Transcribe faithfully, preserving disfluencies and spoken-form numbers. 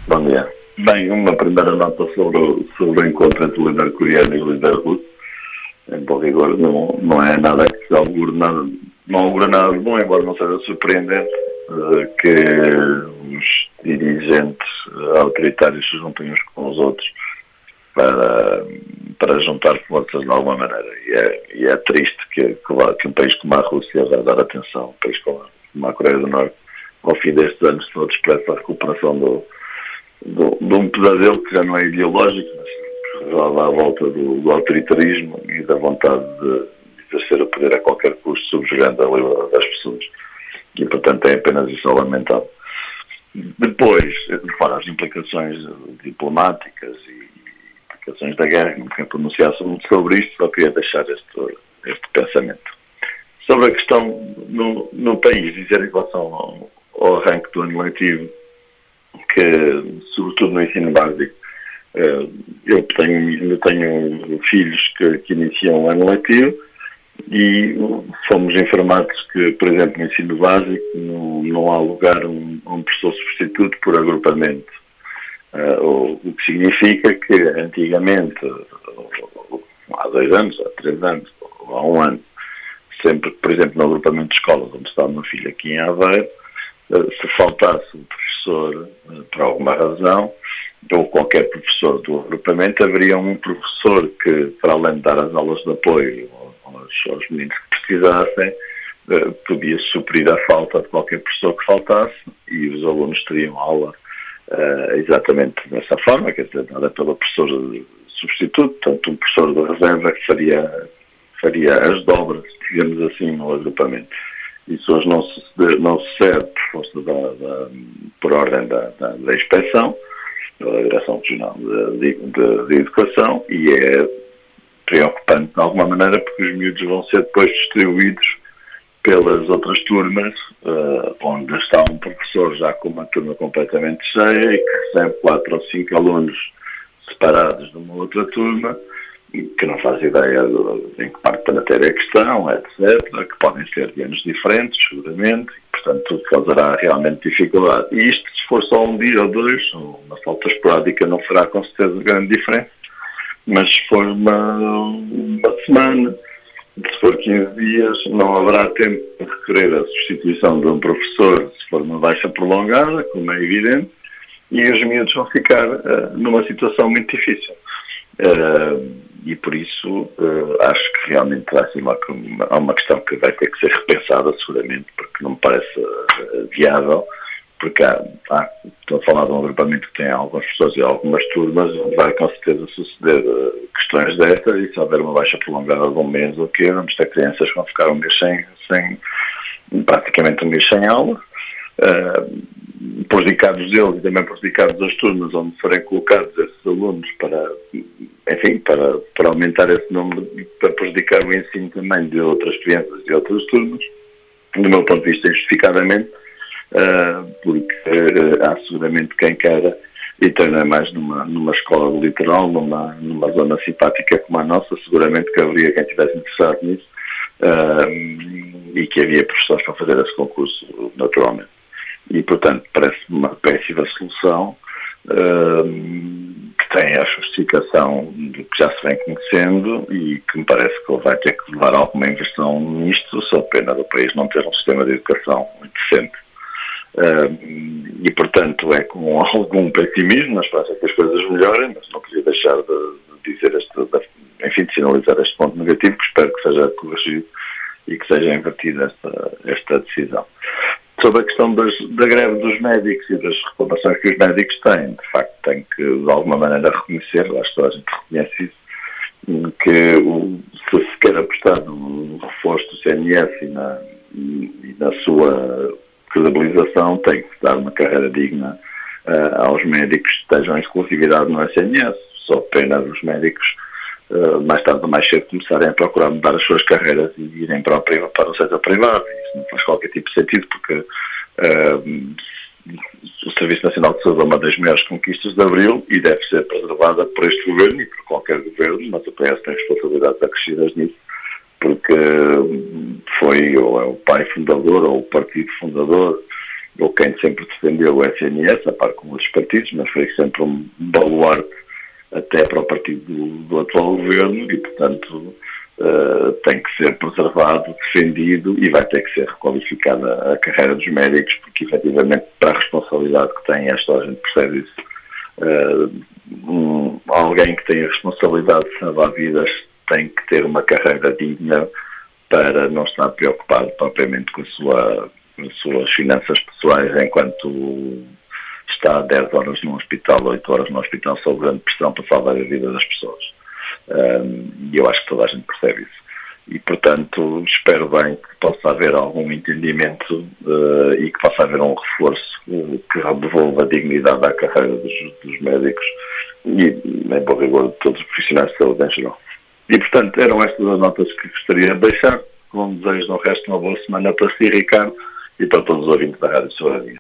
Bom dia. Bem, uma primeira nota sobre, o- sobre o encontro entre o líder coreano e o líder russo. Em bom rigor, não, não é nada que se augure nada, não augura nada de bom, embora não seja surpreendente eh, que os dirigentes eh, autoritários se juntem uns com os outros para, para juntar forças de alguma maneira. E é, e é triste que, que, lá- que um país como a Rússia vai dar atenção, um país como a, como a Coreia do Norte, ao fim destes anos todos, para essa recuperação do, do, de um pesadelo que já não é ideológico, mas já dá à volta do, do autoritarismo e da vontade de exercer o poder a qualquer custo, subjugando a liberdade das pessoas. E, portanto, é apenas isso a lamentável. Depois, fora as implicações diplomáticas e implicações da guerra, não quero pronunciar-se muito sobre isto, só queria deixar este, este pensamento. Sobre a questão no, no país, dizer em relação ao, ao arranque do ano letivo, que, sobretudo no ensino básico, eh, eu tenho, eu tenho filhos que, que iniciam o ano letivo e fomos informados que, por exemplo, no ensino básico não, não há lugar a um, um professor substituto por agrupamento. Uh, o, o que significa que antigamente, há dois anos, há três anos, ou há um ano, sempre, por exemplo, no agrupamento de escolas onde está o meu filho aqui em Aveiro, uh, se faltasse um professor uh, por alguma razão, ou qualquer professor do agrupamento, haveria um professor que, para além de dar as aulas de apoio aos, aos meninos que precisassem, uh, podia suprir a falta de qualquer professor que faltasse e os alunos teriam aula Uh, exatamente dessa forma, quer dizer, nada pelo professor substituto, tanto um professor de reserva que faria, faria as dobras, digamos assim, no agrupamento. Isso hoje não se, não se cede por força da, da, por ordem da, da, da inspeção, da Direção Regional de, de, de Educação, e é preocupante de alguma maneira porque os miúdos vão ser depois distribuídos pelas outras turmas, uh, onde está um professor já com uma turma completamente cheia e que recebe quatro ou cinco alunos separados de uma outra turma, que não faz ideia do, em que parte da matéria é que estão, etcétera, que podem ser de anos diferentes, seguramente, e, portanto, tudo causará realmente dificuldade. E isto, se for só um dia ou dois, ou uma falta esporádica, não fará com certeza grande diferença, mas se for uma, uma semana, se for quinze dias, não haverá tempo de requerer a substituição de um professor se for uma baixa prolongada, como é evidente, e os miúdos vão ficar uh, numa situação muito difícil. Uh, e por isso uh, acho que realmente há assim, uma, uma, uma questão que vai ter que ser repensada seguramente, porque não me parece uh, viável, porque há, há, estou a falar de um agrupamento que tem algumas pessoas e algumas turmas, vai com certeza suceder uh, questões destas, e se houver uma baixa prolongada de um mês ou quê, vamos ter crianças que vão ficar um mês sem, sem praticamente um mês sem aula, uh, prejudicados eles e também prejudicados as turmas onde forem colocados esses alunos para, enfim, para, para aumentar esse número, para prejudicar o ensino também de outras crianças e outras turmas, do meu ponto de vista, injustificadamente, Uh, porque uh, há seguramente quem queira e treina mais numa, numa escola do litoral, numa, numa zona simpática como a nossa, seguramente que haveria quem estivesse interessado nisso uh, e que havia professores para fazer esse concurso naturalmente. E, portanto, parece-me uma péssima solução uh, que tem a justificação do que já se vem conhecendo e que me parece que vai ter que levar alguma investigação nisto, só pena do país não ter um sistema de educação muito decente. Uh, e, portanto, é com algum pessimismo na esperança que as coisas melhorem, mas não queria deixar de, de dizer este, de, enfim, de sinalizar este ponto negativo, que espero que seja corrigido e que seja invertida esta, esta decisão. Sobre a questão das, da greve dos médicos e das reclamações que os médicos têm, de facto, tenho que, de alguma maneira, reconhecer, acho que toda a gente reconhece isso, que o, se se quer apostar no reforço do C N S e na, e na sua credibilização, tem que dar uma carreira digna uh, aos médicos que estejam em exclusividade no S N S. Só pena dos médicos, uh, mais tarde ou mais cedo, começarem a procurar mudar as suas carreiras e irem para o, privado, para o setor privado. Isso não faz qualquer tipo de sentido, porque uh, o Serviço Nacional de Saúde é uma das maiores conquistas de Abril e deve ser preservada por este governo e por qualquer governo, mas o P S tem responsabilidades acrescidas nisso, porque foi ou é o pai fundador ou o partido fundador ou quem sempre defendeu o S N S, a par com outros partidos, mas foi sempre um baluarte até para o partido do, do atual governo e, portanto, uh, tem que ser preservado, defendido e vai ter que ser requalificada a carreira dos médicos, porque, efetivamente, para a responsabilidade que têm, esta a gente percebe isso. Uh, um, alguém que tem a responsabilidade de salvar vidas tem que ter uma carreira digna para não estar preocupado propriamente com, a sua, com as suas finanças pessoais enquanto está dez horas no hospital, oito horas no hospital sob grande pressão para salvar a vida das pessoas. E eu acho que toda a gente percebe isso. E, portanto, espero bem que possa haver algum entendimento uh, e que possa haver um reforço uh, que devolva a dignidade à carreira dos, dos médicos e, em bom rigor, de todos os profissionais de saúde em geral. E, portanto, eram estas as notas que gostaria de deixar. Com desejo, no resto, uma boa semana para si, Ricardo, e para todos os ouvintes da Rádio Soberania.